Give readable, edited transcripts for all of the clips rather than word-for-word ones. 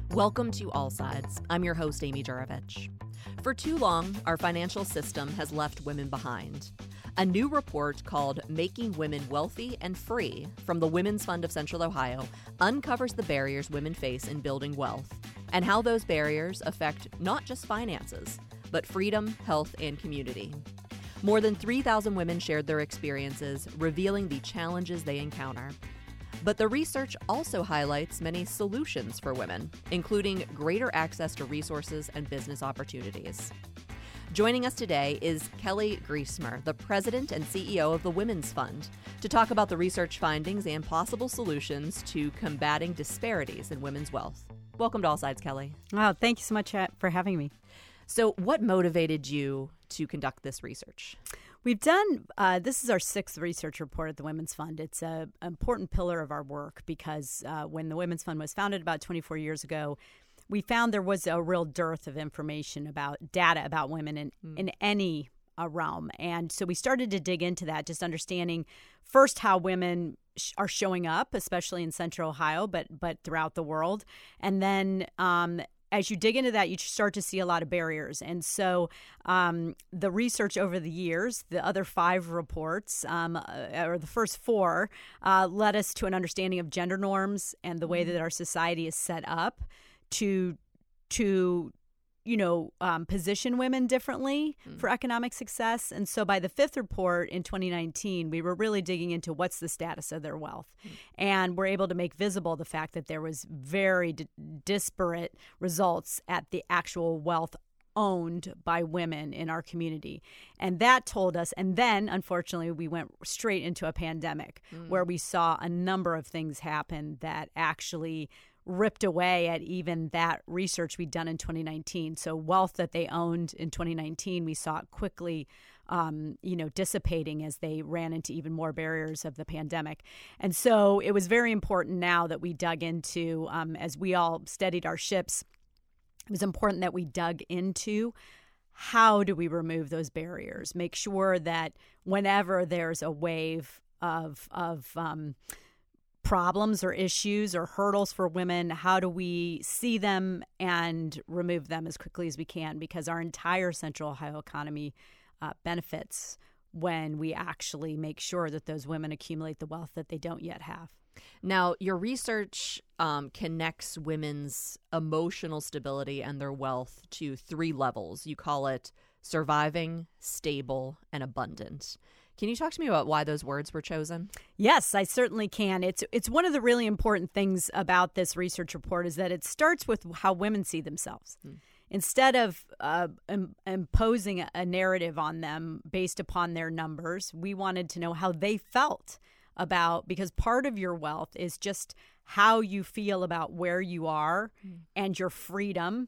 Welcome to All Sides. I'm your host, Amy Jurovich. For too long, our financial system has left women behind. A new report called Making Women Wealthy and Free from the Women's Fund of Central Ohio uncovers the barriers women face in building wealth and how those barriers affect not just finances, but freedom, health, and community. More than 3,000 women shared their experiences, revealing the challenges they encounter. But the research also highlights many solutions for women, including greater access to resources and business opportunities. Joining us today is Kelly Griesemer, the president and CEO of the Women's Fund, to talk about the research findings and possible solutions to combating disparities in women's wealth. Welcome to All Sides, Kelly. Wow, thank you so much for having me. So what motivated you to conduct this research? We've done, this is our sixth research report at the Women's Fund. It's an important pillar of our work because when the Women's Fund was founded about 24 years ago, we found there was a real dearth of information about data about women in any realm. And so we started to dig into that, just understanding first how women are showing up, especially in Central Ohio, but throughout the world. And then as you dig into that, you start to see a lot of barriers. And so the research over the years, the other 5 reports, or the first 4, led us to an understanding of gender norms and the way that our society is set up to position women differently for economic success. And so by the 5th report in 2019, we were really digging into what's the status of their wealth. And we're able to make visible the fact that there was very disparate results at the actual wealth owned by women in our community. And that told us, and then unfortunately we went straight into a pandemic where we saw a number of things happen that actually ripped away at even that research we'd done in 2019. So wealth that they owned in 2019, we saw it quickly, dissipating as they ran into even more barriers of the pandemic. And so it was very important now that we dug into, as we all steadied our ships, it was important that we dug into how do we remove those barriers, make sure that whenever there's a wave of problems or issues or hurdles for women, how do we see them and remove them as quickly as we can? Because our entire Central Ohio economy benefits when we actually make sure that those women accumulate the wealth that they don't yet have. Now, your research connects women's emotional stability and their wealth to 3 levels. You call it surviving, stable, and abundant. Can you talk to me about why those words were chosen? Yes, I certainly can. It's one of the really important things about this research report is that it starts with how women see themselves. Instead of imposing a narrative on them based upon their numbers, we wanted to know how they felt about, because part of your wealth is just how you feel about where you are and your freedom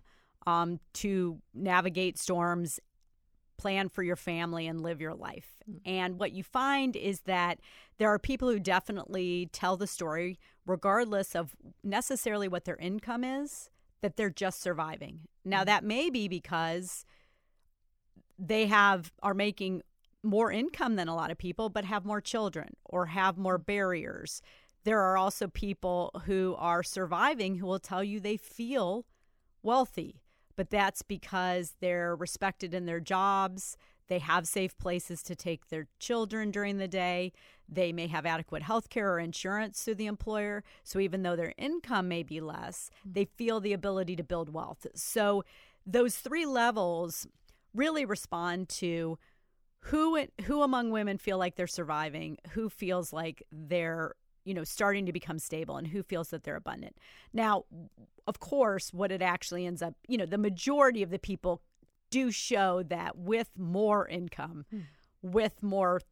to navigate storms, plan for your family, and live your life. And what you find is that there are people who definitely tell the story, regardless of necessarily what their income is, that they're just surviving. Now, that may be because they are making more income than a lot of people, but have more children or have more barriers. There are also people who are surviving who will tell you they feel wealthy, but that's because they're respected in their jobs. They have safe places to take their children during the day. They may have adequate health care or insurance through the employer. So even though their income may be less, they feel the ability to build wealth. So those 3 levels really respond to who among women feel like they're surviving, who feels like they're starting to become stable, and who feels that they're abundant. Now, of course, what it actually ends up, the majority of the people do show that with more income, with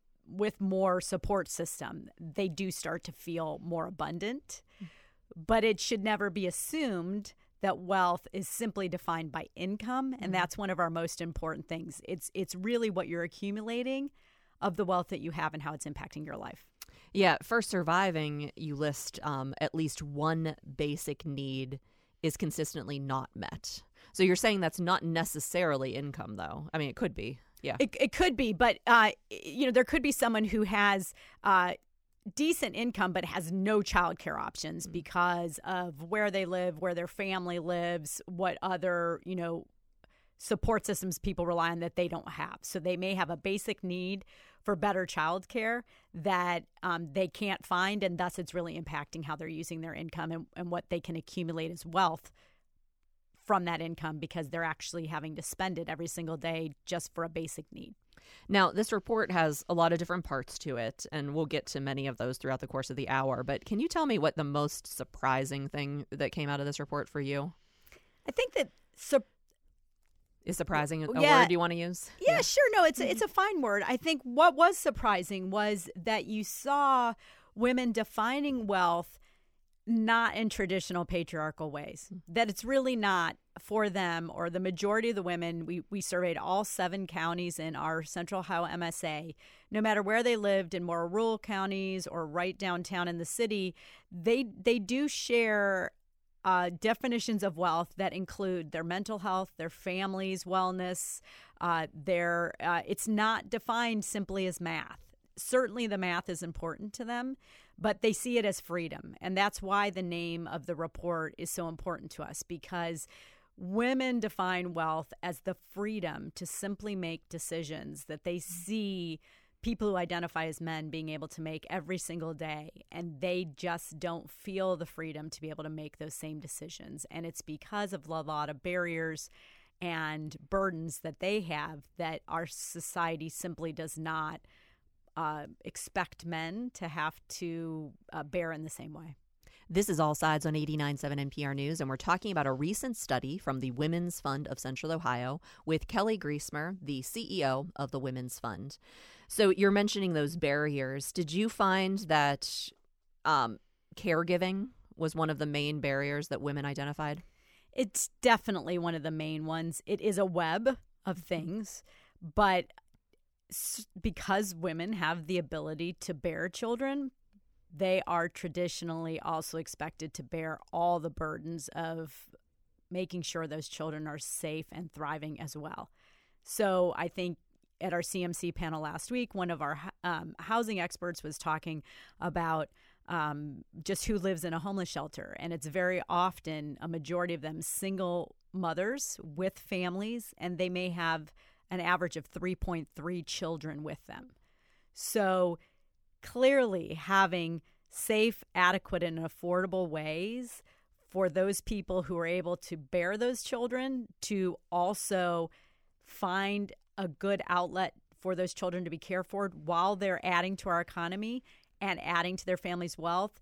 more support system, they do start to feel more abundant. But it should never be assumed that wealth is simply defined by income, and that's one of our most important things. It's really what you're accumulating of the wealth that you have and how it's impacting your life. Yeah, for surviving, you list at least one basic need is consistently not met. So you're saying that's not necessarily income, though. I mean, it could be. Yeah, it could be, but there could be someone who has decent income but has no childcare options because of where they live, where their family lives, what other, support systems people rely on that they don't have. So they may have a basic need for better childcare that they can't find, and thus it's really impacting how they're using their income and what they can accumulate as wealth from that income, because they're actually having to spend it every single day just for a basic need. Now, this report has a lot of different parts to it, and we'll get to many of those throughout the course of the hour. But can you tell me what the most surprising thing that came out of this report for you? I think that is surprising a word you want to use? Yeah, sure. No, it's a fine word. I think what was surprising was that you saw women defining wealth not in traditional patriarchal ways, that it's really not for them, or the majority of the women. We surveyed all 7 counties in our Central Ohio MSA. No matter where they lived, in more rural counties or right downtown in the city, they do share definitions of wealth that include their mental health, their family's wellness. It's not defined simply as math. Certainly the math is important to them, but they see it as freedom. And that's why the name of the report is so important to us, because women define wealth as the freedom to simply make decisions that they see people who identify as men being able to make every single day, and they just don't feel the freedom to be able to make those same decisions. And it's because of a lot of barriers and burdens that they have that our society simply does not expect men to have to bear in the same way. This is All Sides on 89.7 NPR News, and we're talking about a recent study from the Women's Fund of Central Ohio with Kelly Griesmer, the CEO of the Women's Fund. So you're mentioning those barriers. Did you find that caregiving was one of the main barriers that women identified? It's definitely one of the main ones. It is a web of things, but because women have the ability to bear children, they are traditionally also expected to bear all the burdens of making sure those children are safe and thriving as well. So I think at our CMC panel last week, one of our housing experts was talking about just who lives in a homeless shelter. And it's very often, a majority of them, single mothers with families, and they may have an average of 3.3 children with them. So clearly having safe, adequate, and affordable ways for those people who are able to bear those children to also find a good outlet for those children to be cared for while they're adding to our economy and adding to their family's wealth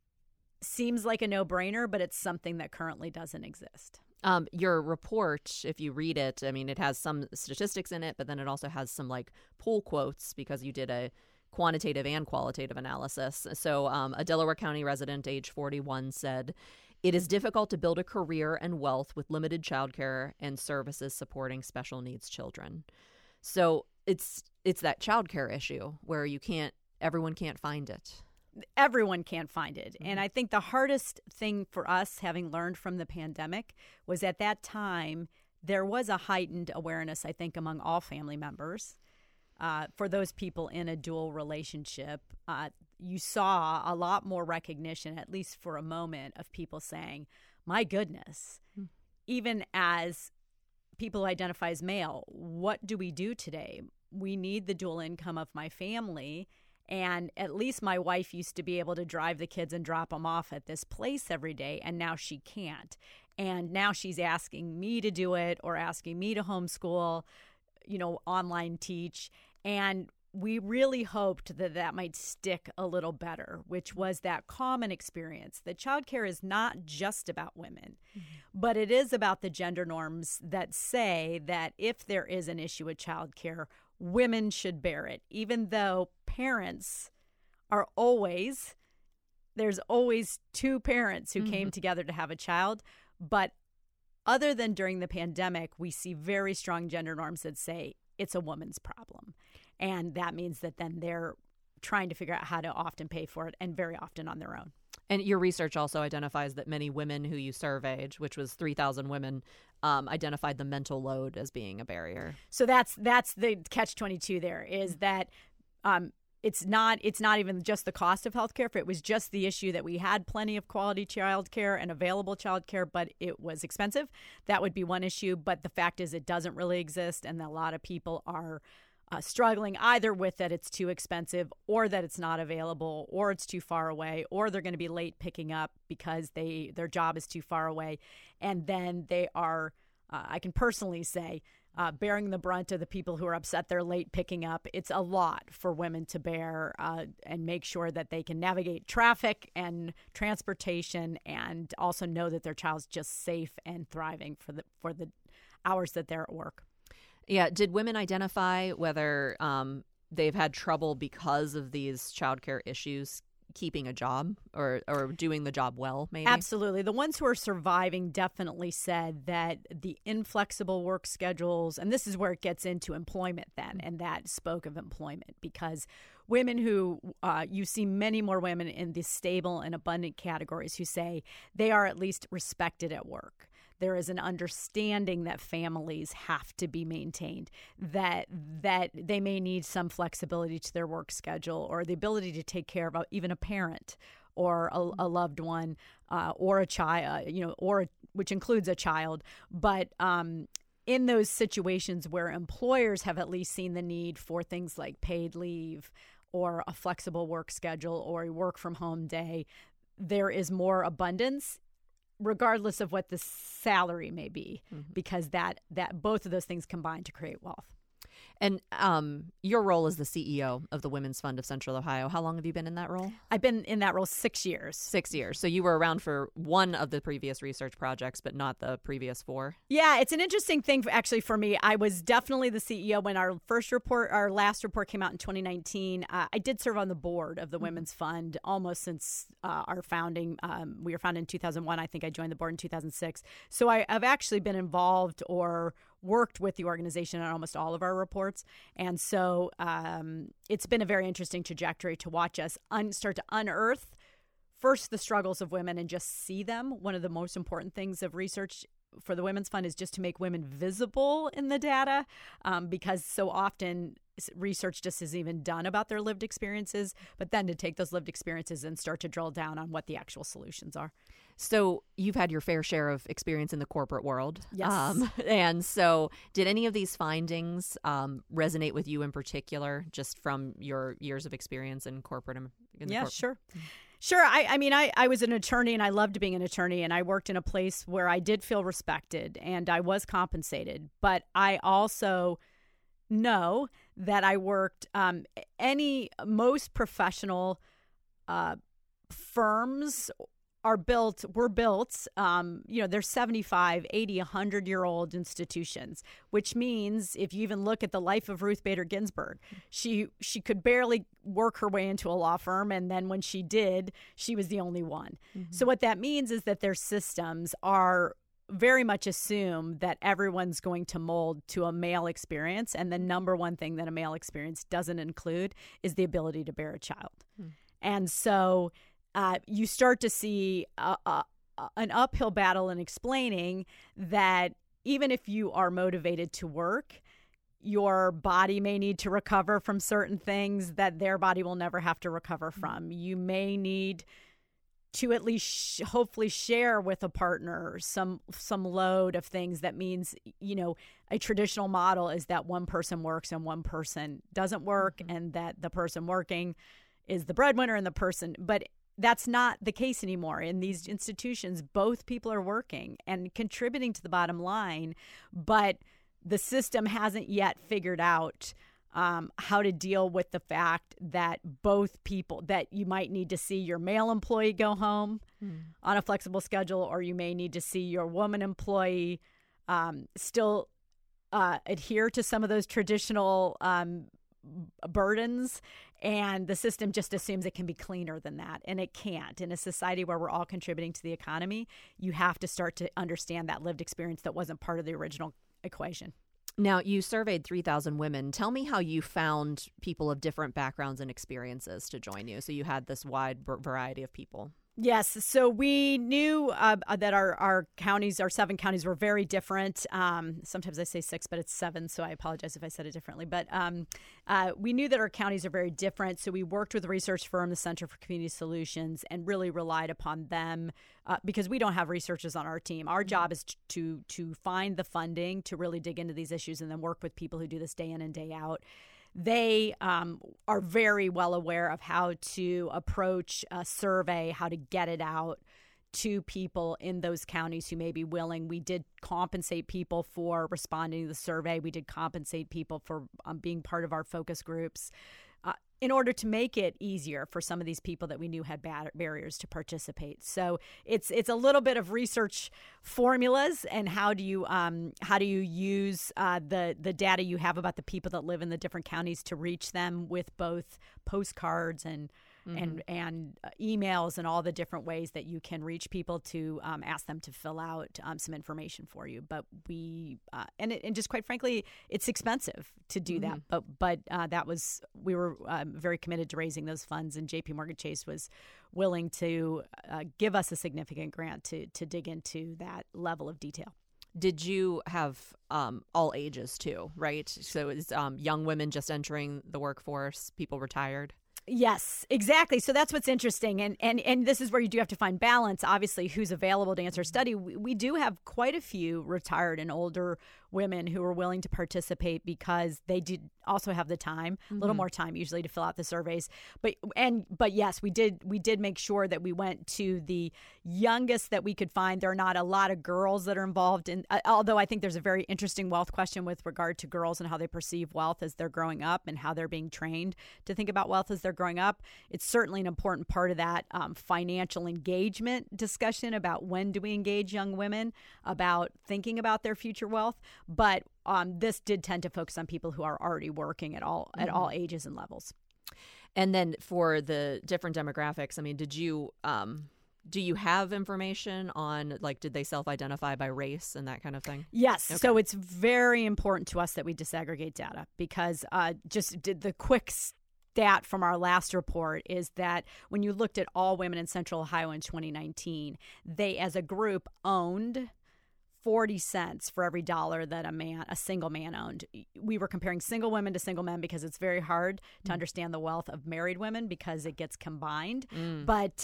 seems like a no-brainer, but it's something that currently doesn't exist. Your report, if you read it, I mean, it has some statistics in it, but then it also has some pull quotes because you did a quantitative and qualitative analysis. So a Delaware County resident, age 41, said, "It is difficult to build a career and wealth with limited childcare and services supporting special needs children." So it's that childcare issue where everyone can't find it. Everyone can't find it. And I think the hardest thing for us, having learned from the pandemic, was at that time there was a heightened awareness, I think, among all family members. For those people in a dual relationship, you saw a lot more recognition, at least for a moment, of people saying, my goodness, even as people who identify as male, what do we do today? We need the dual income of my family. And at least my wife used to be able to drive the kids and drop them off at this place every day, and now she can't. And now she's asking me to do it, or asking me to homeschool, online teach. And we really hoped that might stick a little better, which was that common experience that childcare is not just about women, but it is about the gender norms that say that if there is an issue with childcare, women should bear it, even though parents are there's always 2 parents who came together to have a child. But other than during the pandemic, we see very strong gender norms that say it's a woman's problem. And that means that then they're trying to figure out how to often pay for it, and very often on their own. And your research also identifies that many women who you surveyed, which was 3,000 women, identified the mental load as being a barrier. So that's the catch-22 there, is that it's not even just the cost of healthcare. If it was just the issue that we had plenty of quality childcare and available childcare, but it was expensive, that would be one issue. But the fact is it doesn't really exist, and a lot of people are struggling either with that it's too expensive, or that it's not available, or it's too far away, or they're going to be late picking up because their job is too far away. And then they are, I can personally say, bearing the brunt of the people who are upset they're late picking up. It's a lot for women to bear and make sure that they can navigate traffic and transportation, and also know that their child's just safe and thriving for the hours that they're at work. Yeah. Did women identify whether they've had trouble because of these childcare issues keeping a job or doing the job well, maybe? Absolutely. The ones who are surviving definitely said that the inflexible work schedules, and this is where it gets into employment then, and that spoke of employment, because women who, you see many more women in the stable and abundant categories who say they are at least respected at work. There is an understanding that families have to be maintained, that they may need some flexibility to their work schedule, or the ability to take care of even a parent or a loved one, or a child, which includes a child. But in those situations where employers have at least seen the need for things like paid leave or a flexible work schedule or a work from home day, there is more abundance, regardless of what the salary may be, because that both of those things combine to create wealth. And your role as the CEO of the Women's Fund of Central Ohio, how long have you been in that role? I've been in that role 6 years. 6 years. So you were around for one of the previous research projects, but not the previous 4? Yeah, it's an interesting thing actually for me. I was definitely the CEO when our last report came out in 2019. I did serve on the board of the Women's Fund almost since our founding. We were founded in 2001. I think I joined the board in 2006. So I've actually been involved or worked with the organization on almost all of our reports. And so it's been a very interesting trajectory to watch us start to unearth first the struggles of women and just see them. One of the most important things of research for the Women's Fund is just to make women visible in the data, because so often research just isn't even done about their lived experiences, but then to take those lived experiences and start to drill down on what the actual solutions are. So you've had your fair share of experience in the corporate world. Yes. And so did any of these findings resonate with you in particular, just from your years of experience in corporate? Sure. Sure. I was an attorney, and I loved being an attorney, and I worked in a place where I did feel respected and I was compensated. But I also know that I worked most professional firms were built, they're 75, 80, 100-year-old institutions, which means if you even look at the life of Ruth Bader Ginsburg, she could barely work her way into a law firm. And then when she did, she was the only one. Mm-hmm. So what that means is that their systems are very much assume that everyone's going to mold to a male experience. And the number one thing that a male experience doesn't include is the ability to bear a child. Mm. And so you start to see an uphill battle in explaining that even if you are motivated to work, your body may need to recover from certain things that their body will never have to recover from. You may need to at least hopefully share with a partner some load of things. That means, a traditional model is that one person works and one person doesn't work, and that the person working is the breadwinner and the person, but that's not the case anymore. In these institutions, both people are working and contributing to the bottom line, but the system hasn't yet figured out how to deal with the fact that both people, that you might need to see your male employee go home on a flexible schedule, or you may need to see your woman employee still adhere to some of those traditional burdens, and the system just assumes it can be cleaner than that, and it can't. In a society where we're all contributing to the economy, you have to start to understand that lived experience that wasn't part of the original equation. Now, you surveyed 3,000 women. Tell me how you found people of different backgrounds and experiences to join you. So you had this wide variety of people. Yes. So we knew that our counties, our 7 counties, were very different. Sometimes I say 6, but it's 7, so I apologize if I said it differently. But we knew that our counties are very different. So we worked with the research firm, the Center for Community Solutions, and really relied upon them because we don't have researchers on our team. Our job is to find the funding to really dig into these issues and then work with people who do this day in and day out. They are very well aware of how to approach a survey, how to get it out to people in those counties who may be willing. We did compensate people for responding to the survey. We did compensate people for being part of our focus groups in order to make it easier for some of these people that we knew had barriers to participate. So it's a little bit of research formulas and how do you use the data you have about the people that live in the different counties to reach them with both postcards and emails and all the different ways that you can reach people to ask them to fill out some information for you. But we and just quite frankly, it's expensive to do that. But we were very committed to raising those funds, and JPMorgan Chase was willing to give us a significant grant to dig into that level of detail. Did you have all ages too, right? So it's young women just entering the workforce, people retired? Yes, exactly. So that's what's interesting. And this is where you do have to find balance, obviously, who's available to answer a study. We do have quite a few retired and older women who are willing to participate because they did also have the time, a little more time usually, to fill out the surveys. But yes, we did make sure that we went to the youngest that we could find. There are not a lot of girls that are involved in, although I think there's a very interesting wealth question with regard to girls and how they perceive wealth as they're growing up and how they're being trained to think about wealth as they're growing up. It's certainly an important part of that financial engagement discussion about when do we engage young women about thinking about their future wealth. But this did tend to focus on people who are already working at all ages and levels. And then for the different demographics, I mean, do you have information on, like, did they self-identify by race and that kind of thing? Yes. Okay. So it's very important to us that we disaggregate data because just the quick stat from our last report is that when you looked at all women in Central Ohio in 2019, they as a group owned 40 cents for every dollar that a single man owned. We were comparing single women to single men because it's very hard to understand the wealth of married women because it gets combined. But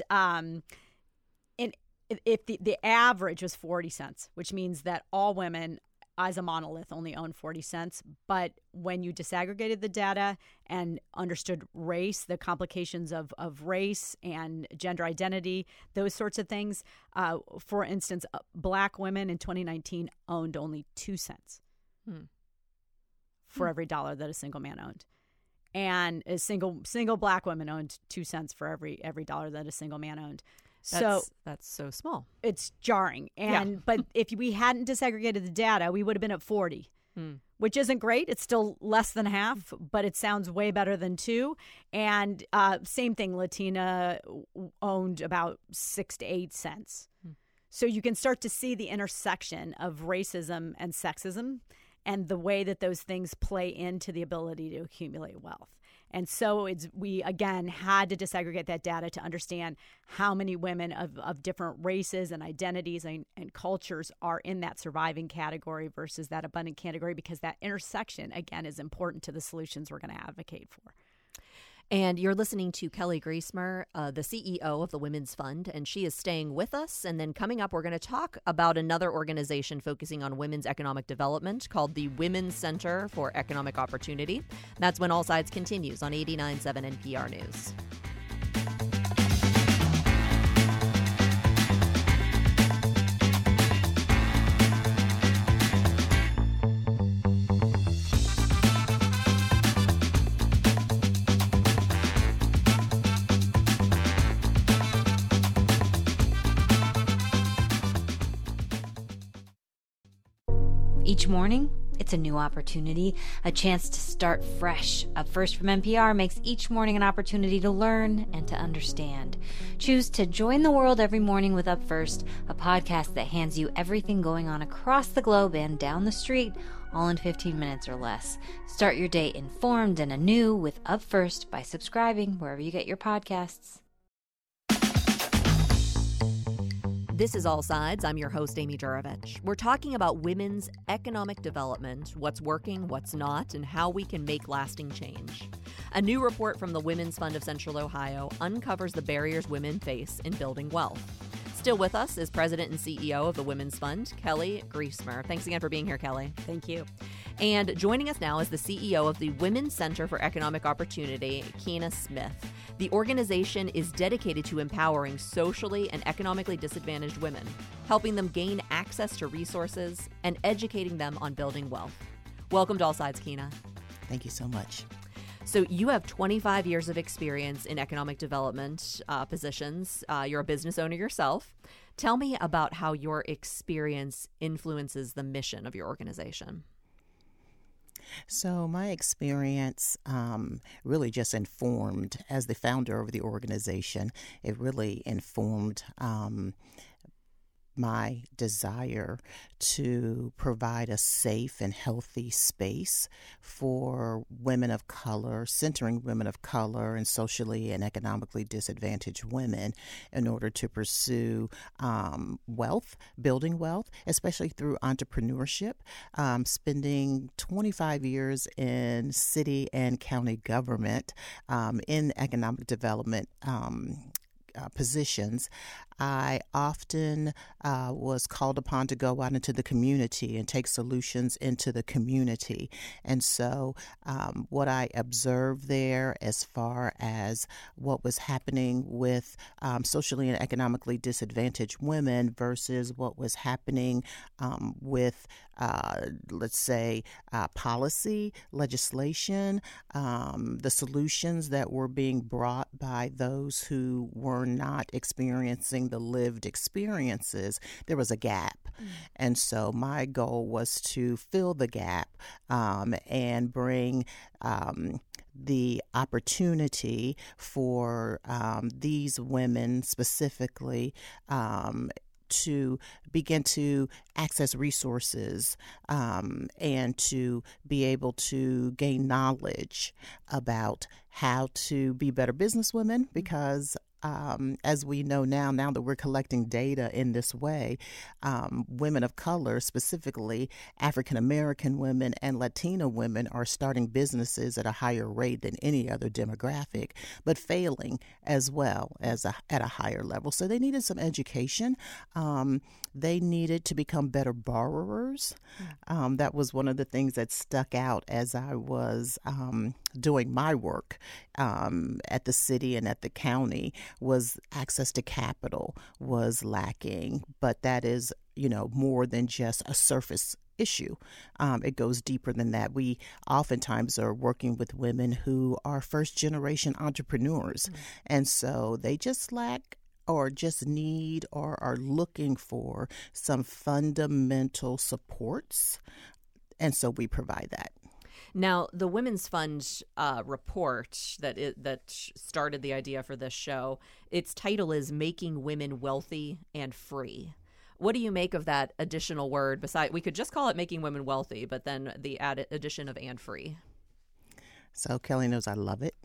if the average was 40 cents, which means that all women as a monolith only own 40 cents. But when you disaggregated the data and understood race, the complications of race and gender identity, those sorts of things, for instance, Black women in 2019 owned only 2 cents for every dollar that a single man owned. And a single Black woman owned 2 cents for every dollar that a single man owned. That's so small. It's jarring. But if we hadn't disaggregated the data, we would have been at 40, which isn't great. It's still less than half, but it sounds way better than 2. And same thing, Latina owned about 6 to 8 cents. So you can start to see the intersection of racism and sexism and the way that those things play into the ability to accumulate wealth. And so we, again, had to disaggregate that data to understand how many women of different races and identities and cultures are in that surviving category versus that abundant category, because that intersection, again, is important to the solutions we're going to advocate for. And you're listening to Kelly Griesmer, the CEO of the Women's Fund, and she is staying with us. And then coming up, we're going to talk about another organization focusing on women's economic development called the Women's Center for Economic Opportunity. That's when All Sides continues on 89.7 NPR News. Each morning, it's a new opportunity, a chance to start fresh. Up First from NPR makes each morning an opportunity to learn and to understand. Choose to join the world every morning with Up First, a podcast that hands you everything going on across the globe and down the street, all in 15 minutes or less. Start your day informed and anew with Up First by subscribing wherever you get your podcasts. This is All Sides. I'm your host, Amy Jurovich. We're talking about women's economic development, what's working, what's not, and how we can make lasting change. A new report from the Women's Fund of Central Ohio uncovers the barriers women face in building wealth. Still with us is President and CEO of the Women's Fund, Kelly Griesmer. Thanks again for being here, Kelly. Thank you. And joining us now is the CEO of the Women's Center for Economic Opportunity, Keena Smith. The organization is dedicated to empowering socially and economically disadvantaged women, helping them gain access to resources, and educating them on building wealth. Welcome to All Sides, Keena. Thank you so much. So you have 25 years of experience in economic development positions. You're a business owner yourself. Tell me about how your experience influences the mission of your organization. So my experience really just informed, as the founder of the organization, it really informed my desire to provide a safe and healthy space for women of color, centering women of color and socially and economically disadvantaged women in order to pursue wealth, building wealth, especially through entrepreneurship. Spending 25 years in city and county government in economic development positions, I often was called upon to go out into the community and take solutions into the community. And so what I observed there as far as what was happening with socially and economically disadvantaged women versus what was happening with, let's say, policy, legislation, the solutions that were being brought by those who were not experiencing the lived experiences, there was a gap. And so my goal was to fill the gap and bring the opportunity for these women specifically to begin to access resources and to be able to gain knowledge about how to be better businesswomen, because as we know now that we're collecting data in this way, women of color, specifically African American women and Latina women, are starting businesses at a higher rate than any other demographic, but failing as well as at a higher level. So they needed some education. They needed to become better borrowers. That was one of the things that stuck out as I was doing my work at the city and at the county, was access to capital was lacking. But that is, more than just a surface issue. It goes deeper than that. We oftentimes are working with women who are first generation entrepreneurs. And so they just lack or just need or are looking for some fundamental supports. And so we provide that. Now, the Women's Fund report that started the idea for this show, its title is Making Women Wealthy and Free. What do you make of that additional word? We could just call it Making Women Wealthy, but then the addition of and free. So Kelly knows I love it.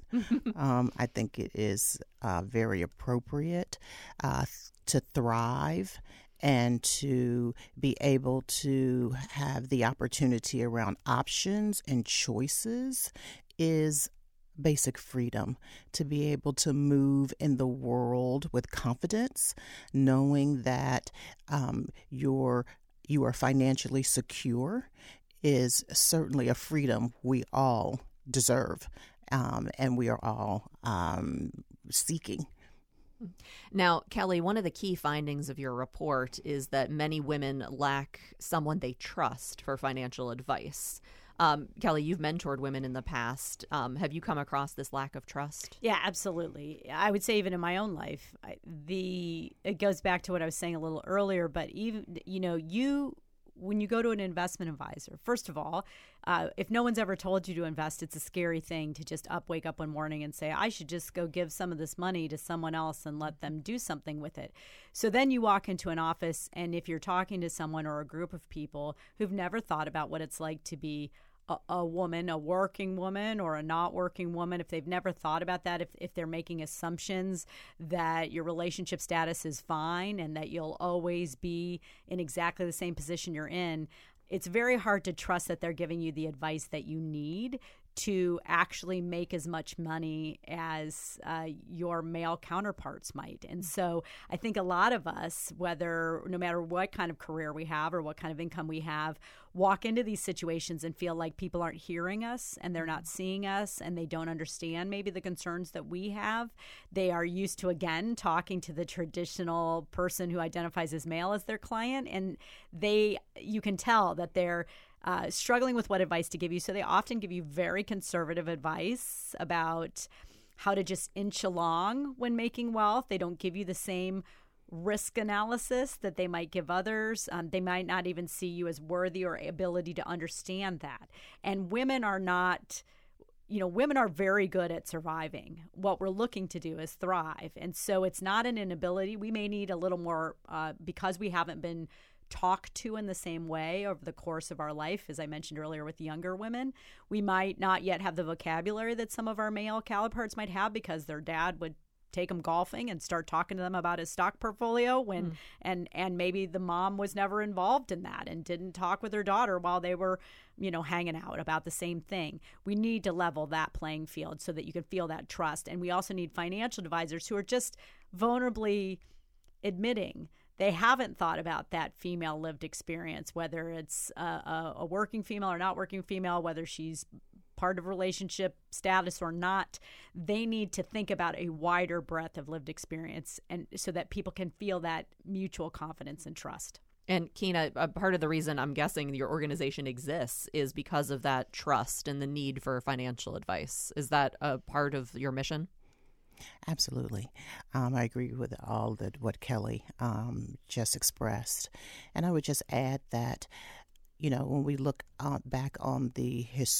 I think it is very appropriate to thrive and to be able to have the opportunity around options and choices is basic freedom. To be able to move in the world with confidence, knowing that you are financially secure, is certainly a freedom we all deserve, and we are all seeking. Now, Kelly, one of the key findings of your report is that many women lack someone they trust for financial advice. Kelly, you've mentored women in the past. Have you come across this lack of trust? Yeah, absolutely. I would say even in my own life, it goes back to what I was saying a little earlier, but even, when you go to an investment advisor, first of all, if no one's ever told you to invest, it's a scary thing to just wake up one morning and say, I should just go give some of this money to someone else and let them do something with it. So then you walk into an office, and if you're talking to someone or a group of people who've never thought about what it's like to be a woman, a working woman or a not working woman, if they've never thought about that, if they're making assumptions that your relationship status is fine and that you'll always be in exactly the same position you're in, it's very hard to trust that they're giving you the advice that you need to actually make as much money as your male counterparts might. And so I think a lot of us, no matter what kind of career we have or what kind of income we have, walk into these situations and feel like people aren't hearing us and they're not seeing us and they don't understand maybe the concerns that we have. They are used to, again, talking to the traditional person who identifies as male as their client, and you can tell that they're struggling with what advice to give you. So they often give you very conservative advice about how to just inch along when making wealth. They don't give you the same risk analysis that they might give others. They might not even see you as worthy or ability to understand that. And women are not, women are very good at surviving. What we're looking to do is thrive. And so it's not an inability. We may need a little more because we haven't been talked to in the same way over the course of our life, as I mentioned earlier with younger women. We might not yet have the vocabulary that some of our male counterparts might have because their dad would take them golfing and start talking to them about his stock portfolio and maybe the mom was never involved in that and didn't talk with her daughter while they were, hanging out about the same thing. We need to level that playing field so that you can feel that trust. And we also need financial advisors who are just vulnerably admitting they haven't thought about that female lived experience, whether it's a working female or not working female, whether she's part of relationship status or not. They need to think about a wider breadth of lived experience, and so that people can feel that mutual confidence and trust. And Keena, a part of the reason I'm guessing your organization exists is because of that trust and the need for financial advice. Is that a part of your mission? Absolutely. I agree with all what Kelly just expressed. And I would just add that, when we look back on the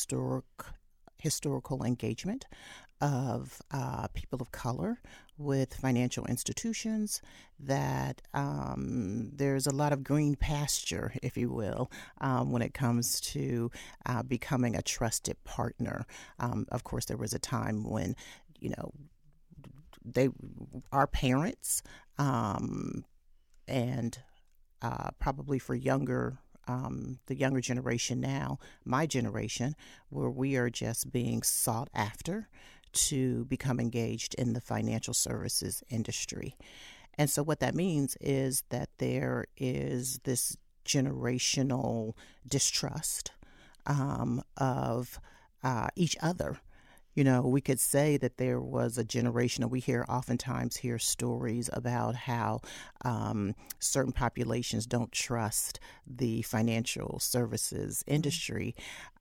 historical engagement of people of color with financial institutions, that there's a lot of green pasture, if you will, when it comes to becoming a trusted partner. Of course, there was a time when, our parents, and probably for the younger generation now, my generation, where we are just being sought after to become engaged in the financial services industry. And so what that means is that there is this generational distrust of each other. We could say that there was a generation, we oftentimes hear stories about how certain populations don't trust the financial services industry.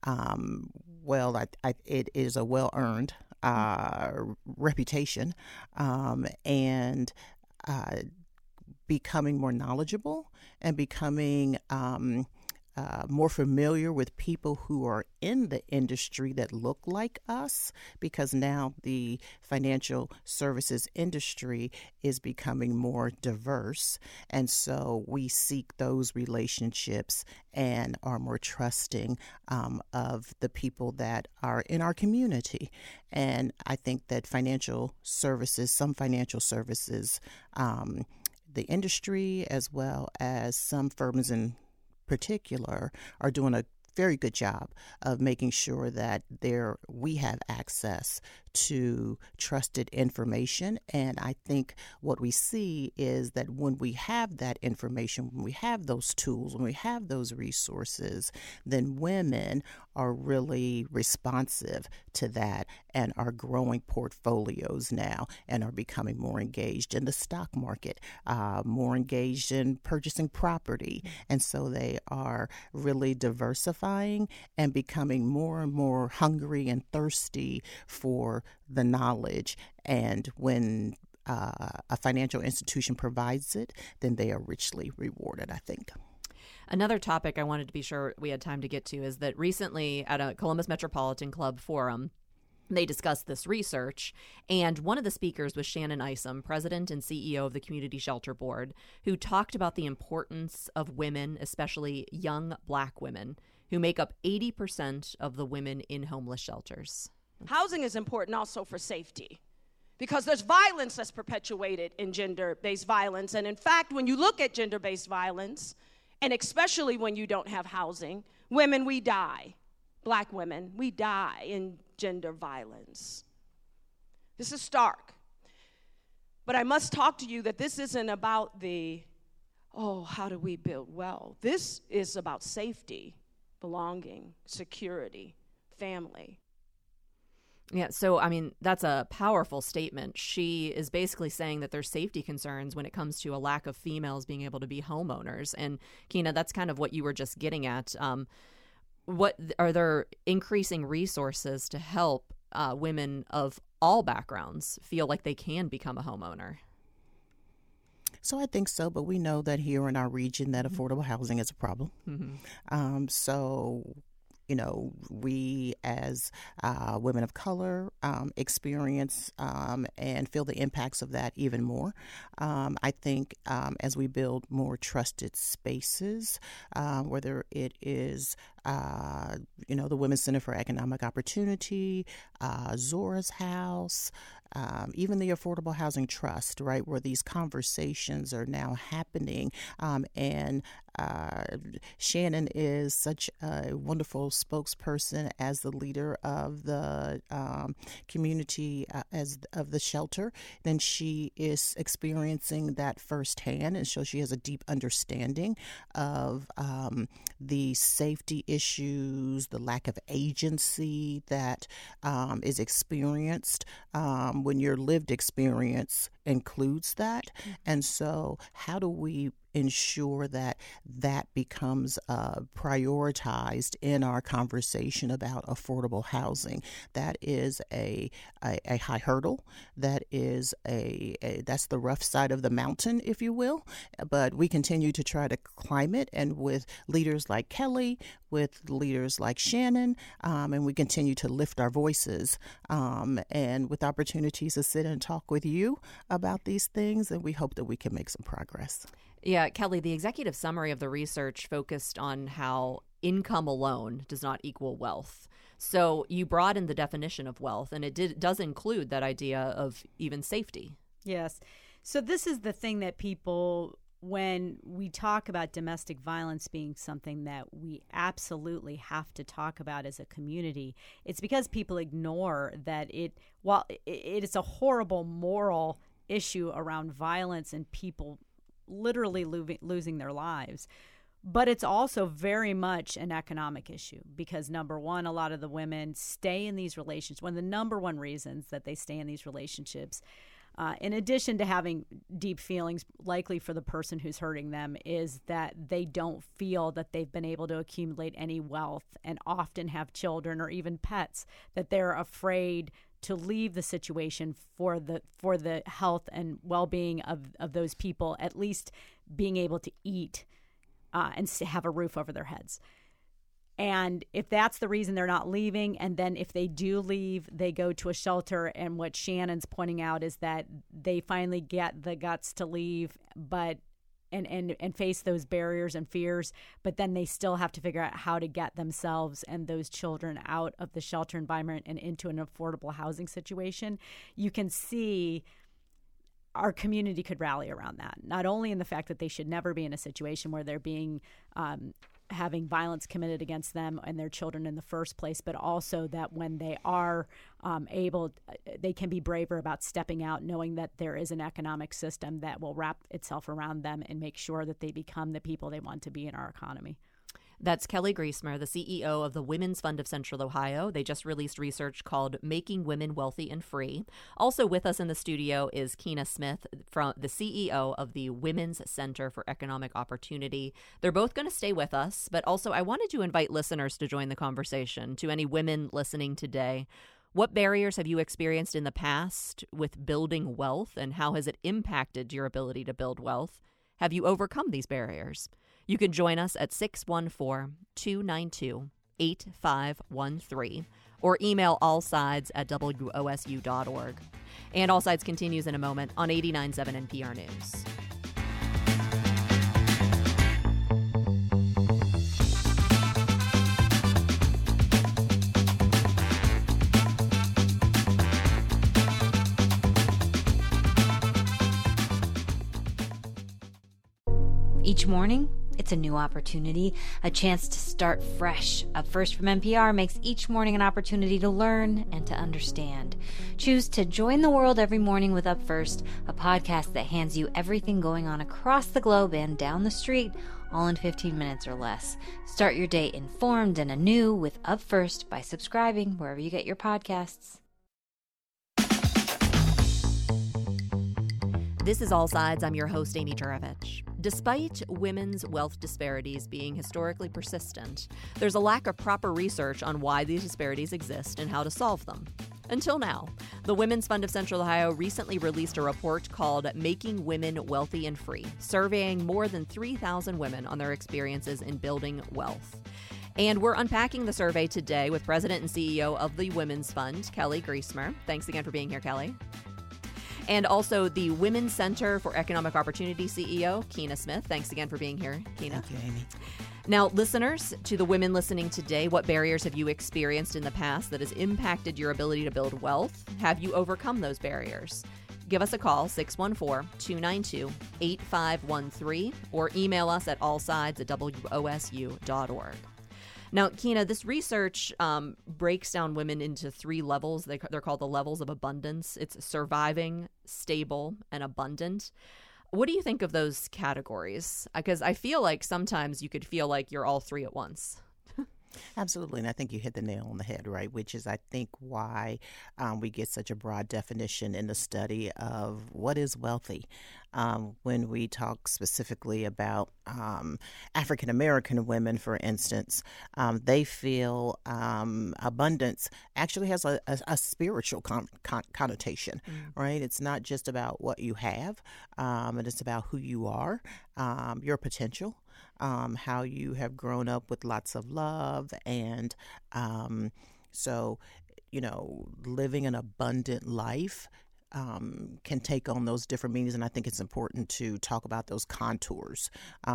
It is a well-earned reputation, and becoming more knowledgeable and becoming more familiar with people who are in the industry that look like us, because now the financial services industry is becoming more diverse. And so we seek those relationships and are more trusting of the people that are in our community. And I think that some financial services, the industry, as well as some firms in particular, are doing a very good job of making sure that we have access to trusted information. And I think what we see is that when we have that information, when we have those tools, when we have those resources, then women are really responsive to that and are growing portfolios now and are becoming more engaged in the stock market, more engaged in purchasing property. And so they are really diversifying and becoming more and more hungry and thirsty for the knowledge. And when a financial institution provides it, then they are richly rewarded, I think. Another topic I wanted to be sure we had time to get to is that recently at a Columbus Metropolitan Club forum, they discussed this research, and one of the speakers was Shannon Isom, president and CEO of the Community Shelter Board, who talked about the importance of women, especially young Black women, who make up 80% of the women in homeless shelters. Housing is important also for safety, because there's violence that's perpetuated in gender-based violence. And in fact, when you look at gender-based violence, and especially when you don't have housing, women, we die. Black women, we die in gender violence. This is stark. But I must talk to you that this isn't about how do we build wealth? This is about safety, belonging, security, family. Yeah, so, I mean, that's a powerful statement. She is basically saying that there's safety concerns when it comes to a lack of females being able to be homeowners. And, Kina, that's kind of what you were just getting at. What are there increasing resources to help women of all backgrounds feel like they can become a homeowner? So I think so, but we know that here in our region that affordable housing is a problem. We as women of color experience and feel the impacts of that even more. I think as we build more trusted spaces, whether it is the Women's Center for Economic Opportunity, Zora's House, even the Affordable Housing Trust, right, where these conversations are now happening. And Shannon is such a wonderful spokesperson as the leader of the community, of the shelter. Then she is experiencing that firsthand, and so she has a deep understanding of the safety issues, the lack of agency that is experienced when your lived experience includes that. And so how do we ensure that that becomes prioritized in our conversation about affordable housing? That is a high hurdle. That is that's the rough side of the mountain, if you will. But we continue to try to climb it, and with leaders like Kelly, with leaders like Shannon, and we continue to lift our voices, and with opportunities to sit and talk with you about these things, and we hope that we can make some progress. Yeah, Kelly, the executive summary of the research focused on how income alone does not equal wealth. So you broadened the definition of wealth, and it does include that idea of even safety. Yes. So this is the thing that people, when we talk about domestic violence being something that we absolutely have to talk about as a community, it's because people ignore that while it is a horrible moral issue around violence and people literally losing their lives, but it's also very much an economic issue because, number one, a lot of the women stay in these relationships. One of the number one reasons that they stay in these relationships, in addition to having deep feelings likely for the person who's hurting them, is that they don't feel that they've been able to accumulate any wealth and often have children or even pets, that they're afraid to leave the situation for the health and well-being of those people, at least being able to eat and have a roof over their heads. And if that's the reason they're not leaving, and then if they do leave, they go to a shelter, and what Shannon's pointing out is that they finally get the guts to leave, but and face those barriers and fears, but then they still have to figure out how to get themselves and those children out of the shelter environment and into an affordable housing situation. You can see our community could rally around that, not only in the fact that they should never be in a situation where they're being having violence committed against them and their children in the first place, but also that when they are able, they can be braver about stepping out, knowing that there is an economic system that will wrap itself around them and make sure that they become the people they want to be in our economy. That's Kelly Griesmer, the CEO of the Women's Fund of Central Ohio. They just released research called Making Women Wealthy and Free. Also with us in the studio is Kina Smith, from the CEO of the Women's Center for Economic Opportunity. They're both going to stay with us, but also I wanted to invite listeners to join the conversation. To any women listening today, what barriers have you experienced in the past with building wealth, and how has it impacted your ability to build wealth? Have you overcome these barriers? You can join us at 614-292-8513 or email allsides@wosu.org. And All Sides continues in a moment on 89.7 NPR News. Each morning, it's a new opportunity, a chance to start fresh. Up First from NPR makes each morning an opportunity to learn and to understand. Choose to join the world every morning with Up First, a podcast that hands you everything going on across the globe and down the street, all in 15 minutes or less. Start your day informed and anew with Up First by subscribing wherever you get your podcasts. This is All Sides. I'm your host, Amy Juravich. Despite women's wealth disparities being historically persistent, there's a lack of proper research on why these disparities exist and how to solve them. Until now, the Women's Fund of Central Ohio recently released a report called Making Women Wealthy and Free, surveying more than 3,000 women on their experiences in building wealth. And we're unpacking the survey today with President and CEO of the Women's Fund, Kelly Griesmer. Thanks again for being here, Kelly. And also the Women's Center for Economic Opportunity CEO, Keena Smith. Thanks again for being here, Keena. Thank you, Amy. Now, listeners, to the women listening today, what barriers have you experienced in the past that has impacted your ability to build wealth? Have you overcome those barriers? Give us a call, 614-292-8513, or email us at allsides@wosu.org. Now, Keena, this research breaks down women into three levels. They're called the levels of abundance. It's surviving, stable, and abundant. What do you think of those categories? Because I feel like sometimes you could feel like you're all three at once. Absolutely, and I think you hit the nail on the head, right, which is, I think, why we get such a broad definition in the study of what is wealthy. When we talk specifically about African-American women, for instance, they feel abundance actually has a spiritual connotation, right? It's not just about what you have, and it's about who you are, your potential. How you have grown up with lots of love. And so, living an abundant life can take on those different meanings. And I think it's important to talk about those contours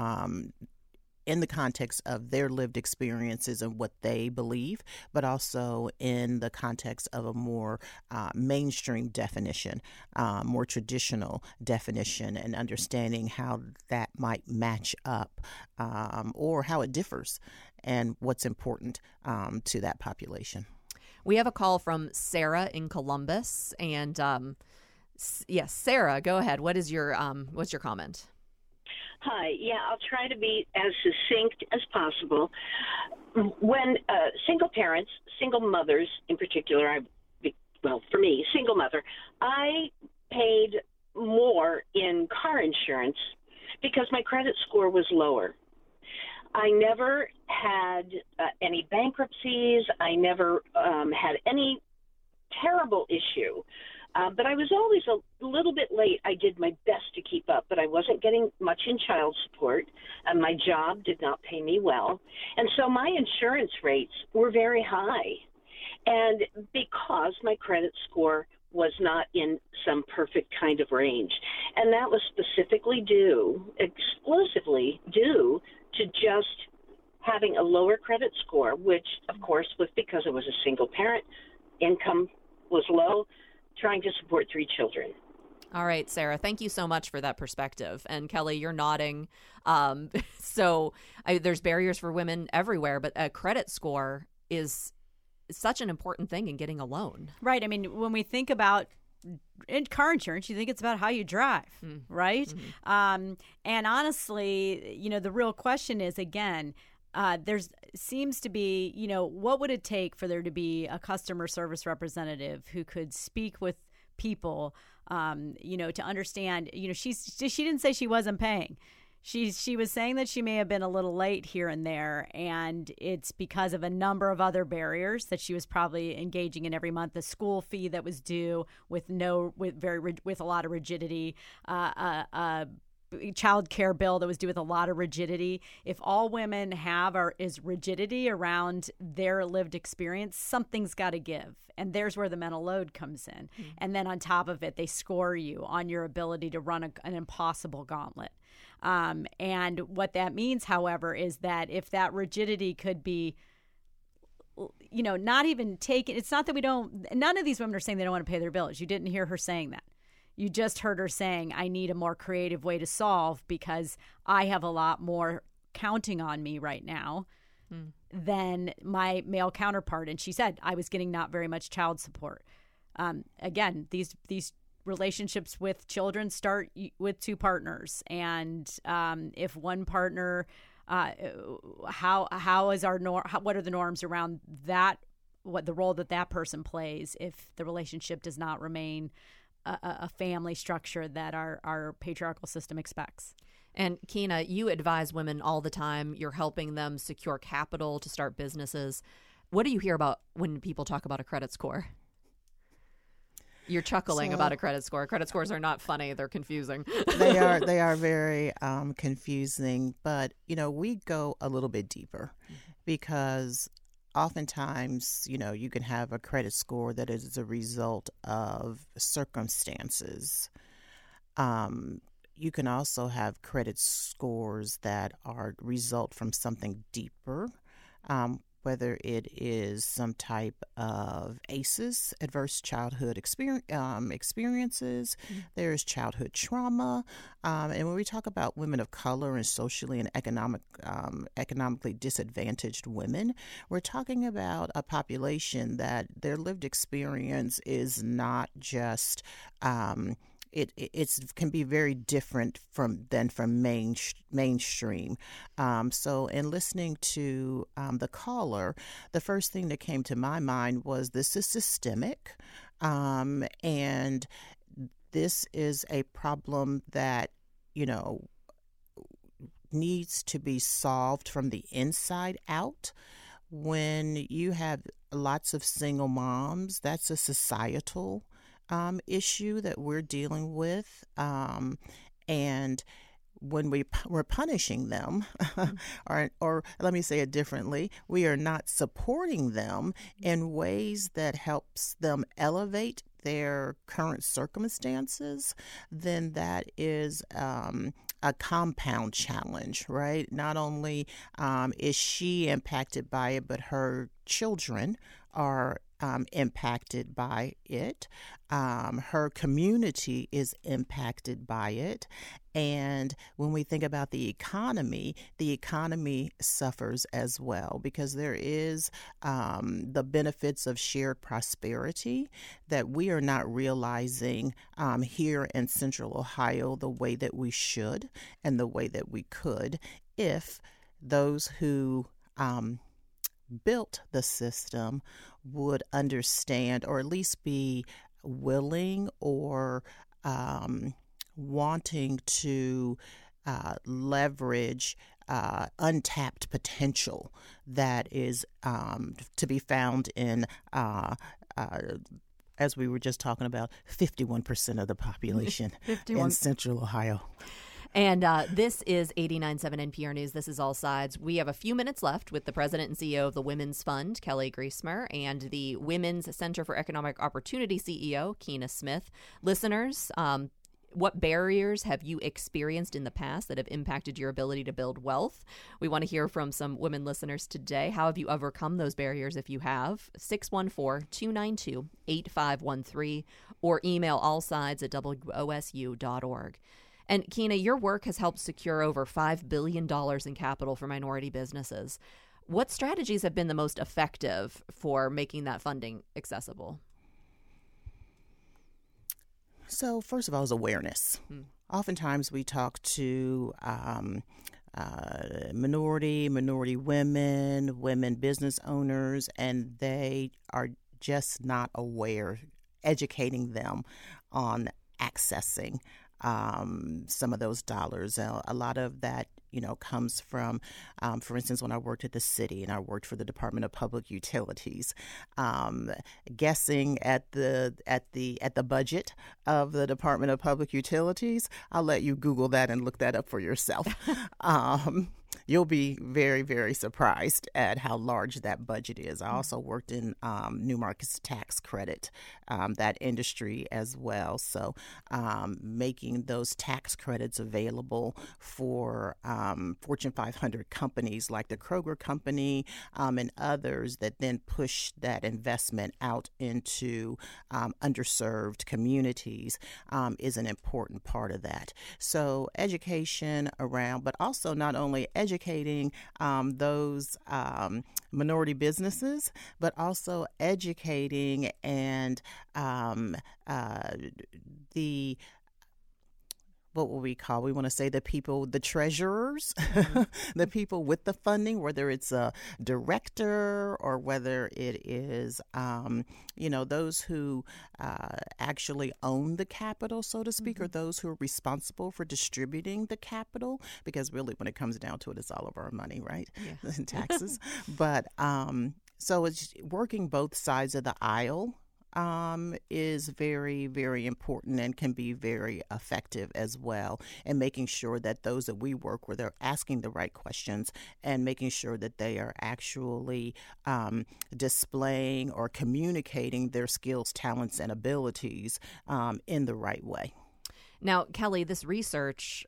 in the context of their lived experiences and what they believe, but also in the context of a more mainstream definition, more traditional definition, and understanding how that might match up or how it differs and what's important to that population. We have a call from Sarah in Columbus. And yes, Sarah, go ahead. What's your comment? Hi. Yeah, I'll try to be as succinct as possible. When single parents, single mothers in particular, for me, single mother, I paid more in car insurance because my credit score was lower. I never had any bankruptcies. I never had any terrible issue. But I was always a little bit late. I did my best to keep up, but I wasn't getting much in child support, and my job did not pay me well. And so my insurance rates were very high. And because my credit score was not in some perfect kind of range. And that was exclusively due to just having a lower credit score, which, of course, was because I was a single parent, income was low, trying to support 3 children. All right, Sarah, thank you so much for that perspective. And Kelly, you're nodding. There's barriers for women everywhere, but a credit score is such an important thing in getting a loan. Right. I mean, when we think about in car insurance, you think it's about how you drive, right? Mm-hmm. And honestly, the real question is, again, seems to be, what would it take for there to be a customer service representative who could speak with people, to understand, she didn't say she wasn't paying. She was saying that she may have been a little late here and there, and it's because of a number of other barriers that she was probably engaging in every month. The school fee that was due with a lot of rigidity, child care bill that was due with a lot of rigidity. If all women have is rigidity around their lived experience, something's got to give. And there's where the mental load comes in. Mm-hmm. And then on top of it, they score you on your ability to run an impossible gauntlet. And what that means, however, is that if that rigidity could be, not even taken, it's not that none of these women are saying they don't want to pay their bills. You didn't hear her saying that. You just heard her saying, I need a more creative way to solve because I have a lot more counting on me right now than my male counterpart. And she said, I was getting not very much child support. Again, these relationships with children start with two partners. And if one partner, how is our what are the norms around that, what the role that person plays if the relationship does not remain a family structure that our patriarchal system expects. And Kina, you advise women all the time. You're helping them secure capital to start businesses. What do you hear about when people talk about a credit score? You're chuckling about a credit score. Credit scores are not funny. They're confusing. They are very confusing. But, we go a little bit deeper because oftentimes, you can have a credit score that is a result of circumstances. You can also have credit scores that are result from something deeper, whether it is some type of ACEs, adverse childhood experiences. There's childhood trauma. And when we talk about women of color and socially and economically disadvantaged women, we're talking about a population that their lived experience is not just It can be very different from mainstream. So in listening to the caller, the first thing that came to my mind was this is systemic, and this is a problem that needs to be solved from the inside out. When you have lots of single moms, that's a societal issue that we're dealing with, and when we're punishing them, or let me say it differently, we are not supporting them in ways that helps them elevate their current circumstances, then that is a compound challenge, right? Not only is she impacted by it, but her children are impacted by it. Her community is impacted by it. And when we think about the economy suffers as well, because there is the benefits of shared prosperity that we are not realizing here in Central Ohio the way that we should and the way that we could if those who built the system would understand, or at least be willing or wanting to leverage untapped potential that is to be found in, as we were just talking about, 51% of the population in Central Ohio. And this is 89.7 NPR News. This is All Sides. We have a few minutes left with the president and CEO of the Women's Fund, Kelly Griesmer, and the Women's Center for Economic Opportunity CEO, Kina Smith. Listeners, what barriers have you experienced in the past that have impacted your ability to build wealth? We want to hear from some women listeners today. How have you overcome those barriers if you have? 614-292-8513 or email allsides@wosu.org. And Kina, your work has helped secure over $5 billion in capital for minority businesses. What strategies have been the most effective for making that funding accessible? So first of all is awareness. Oftentimes we talk to minority women business owners, and they are just not aware, educating them on accessing some of those dollars. A lot of that, comes from, for instance, when I worked at the city and I worked for the Department of Public Utilities, guessing at the budget of the Department of Public Utilities. I'll let you Google that and look that up for yourself. you'll be very, very surprised at how large that budget is. I also worked in New Markets Tax Credit, that industry as well. So making those tax credits available for Fortune 500 companies like the Kroger Company and others that then push that investment out into underserved communities is an important part of that. So education around, but also not only educating those minority businesses, but also educating and what will we call? We want to say the people, the treasurers, the people with the funding, whether it's a director or whether it is, those who actually own the capital, so to speak, or those who are responsible for distributing the capital, because really when it comes down to it, it's all of our money, right? Yeah. Taxes. But so it's working both sides of the aisle is very, very important and can be very effective as well, and making sure that those that we work with are asking the right questions and making sure that they are actually displaying or communicating their skills, talents, and abilities in the right way. Now, Kelly, this research,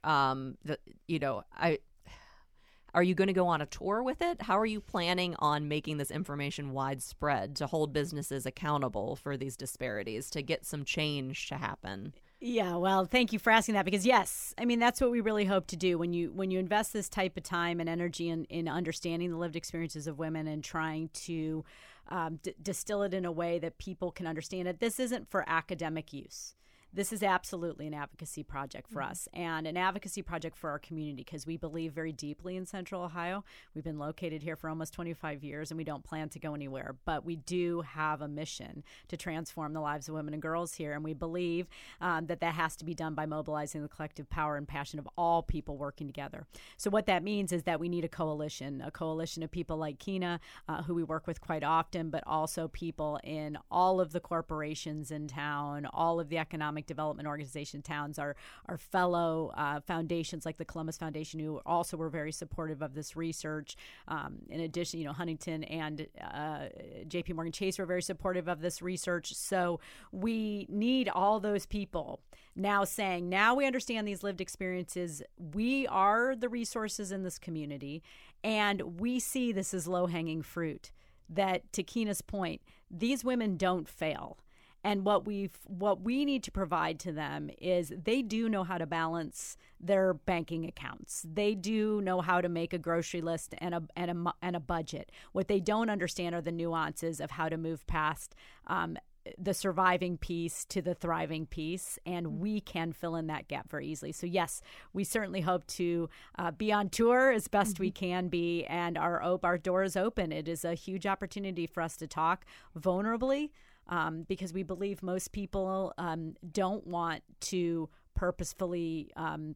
are you going to go on a tour with it? How are you planning on making this information widespread to hold businesses accountable for these disparities, to get some change to happen? Yeah, well, thank you for asking that, because yes, I mean, that's what we really hope to do when you invest this type of time and energy in understanding the lived experiences of women and trying to distill it in a way that people can understand it. This isn't for academic use. This is absolutely an advocacy project for us, and an advocacy project for our community, because we believe very deeply in Central Ohio. We've been located here for almost 25 years, and we don't plan to go anywhere. But we do have a mission to transform the lives of women and girls here, and we believe that has to be done by mobilizing the collective power and passion of all people working together. So what that means is that we need a coalition of people like Kina, who we work with quite often, but also people in all of the corporations in town, all of the economic development organization towns, our fellow foundations like the Columbus Foundation, who also were very supportive of this research. In addition, Huntington and JP Morgan Chase were very supportive of this research. So we need all those people now saying, now we understand these lived experiences. We are the resources in this community, and we see this as low-hanging fruit. That, to Kina's point, these women don't fail. And what we need to provide to them is they do know how to balance their banking accounts. They do know how to make a grocery list and a budget. What they don't understand are the nuances of how to move past the surviving piece to the thriving piece, and we can fill in that gap very easily. So yes, we certainly hope to be on tour as best we can be, and our door is open. It is a huge opportunity for us to talk vulnerably, because we believe most people don't want to purposefully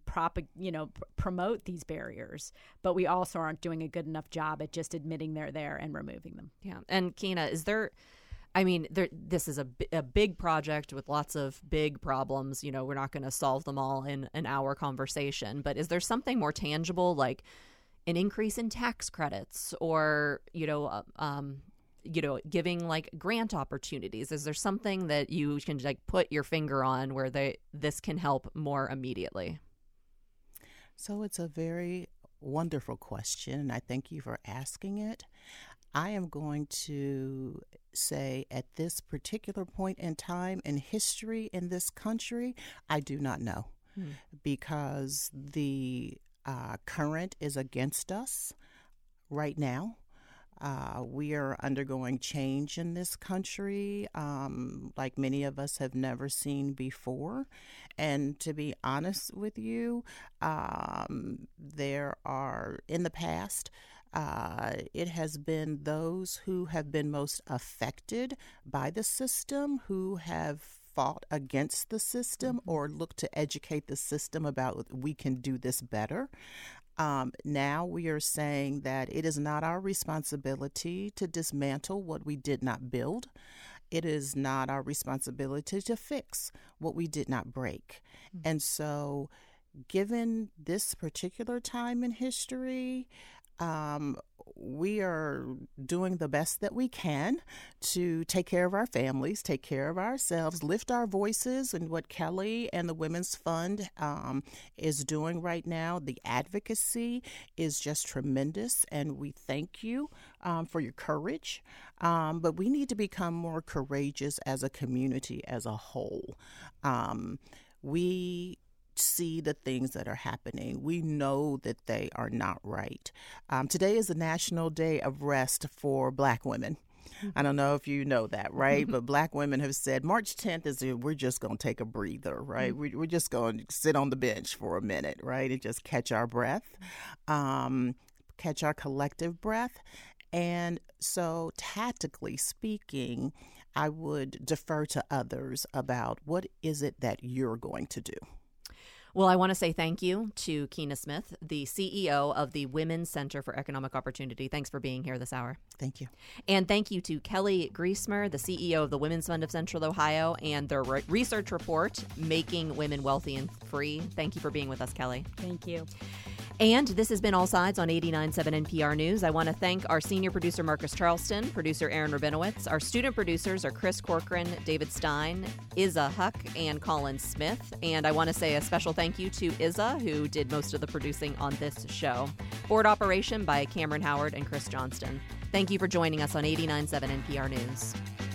promote these barriers, but we also aren't doing a good enough job at just admitting they're there and removing them. Yeah. And Kina, this is a big project with lots of big problems. We're not going to solve them all in an hour conversation, but is there something more tangible, like an increase in tax credits or, giving like grant opportunities? Is there something that you can put your finger on where this can help more immediately? So it's a very wonderful question, and I thank you for asking it. I am going to say at this particular point in time in history in this country, I do not know, because the current is against us right now. We are undergoing change in this country like many of us have never seen before. And to be honest with you, there are, in the past, it has been those who have been most affected by the system who have fought against the system or looked to educate the system about we can do this better. Now we are saying that it is not our responsibility to dismantle what we did not build. It is not our responsibility to fix what we did not break. And so given this particular time in history, we are doing the best that we can to take care of our families, take care of ourselves, lift our voices, and what Kelly and the Women's Fund is doing right now. The advocacy is just tremendous, and we thank you for your courage. But we need to become more courageous as a community as a whole. We see the things that are happening. We know that they are not right. Today is the National Day of Rest for Black women. I don't know if you know that, right? But Black women have said March 10th is we're just going to take a breather, right? We're just going to sit on the bench for a minute, right? And just catch our breath, catch our collective breath. And so tactically speaking, I would defer to others about what is it that you're going to do. Well, I want to say thank you to Keena Smith, the CEO of the Women's Center for Economic Opportunity. Thanks for being here this hour. Thank you. And thank you to Kelly Griesmer, the CEO of the Women's Fund of Central Ohio, and their research report, Making Women Wealthy and Free. Thank you for being with us, Kelly. Thank you. And this has been All Sides on 89.7 NPR News. I want to thank our senior producer, Marcus Charleston, producer Aaron Rabinowitz. Our student producers are Chris Corcoran, David Stein, Izza Huck, and Colin Smith. And I want to say a special thank you to Izza, who did most of the producing on this show. Board operation by Cameron Howard and Chris Johnston. Thank you for joining us on 89.7 NPR News.